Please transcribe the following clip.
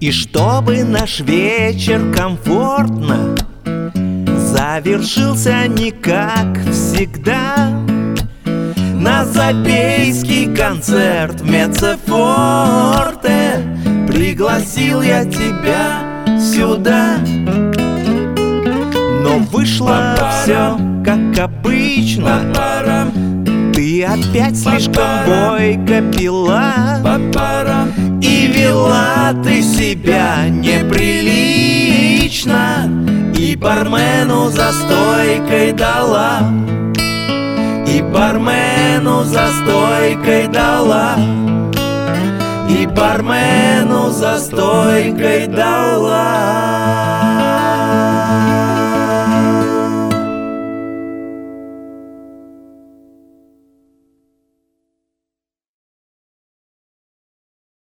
И чтобы наш вечер комфортно завершился не как всегда, на запейский концерт в Мецефорте пригласил я тебя сюда. Но вышло все как обычно. Ты опять слишком бойко пила, и вела ты себя неприлично, и бармену за стойкой дала, и бармену за стойкой дала, и бармену за стойкой дала.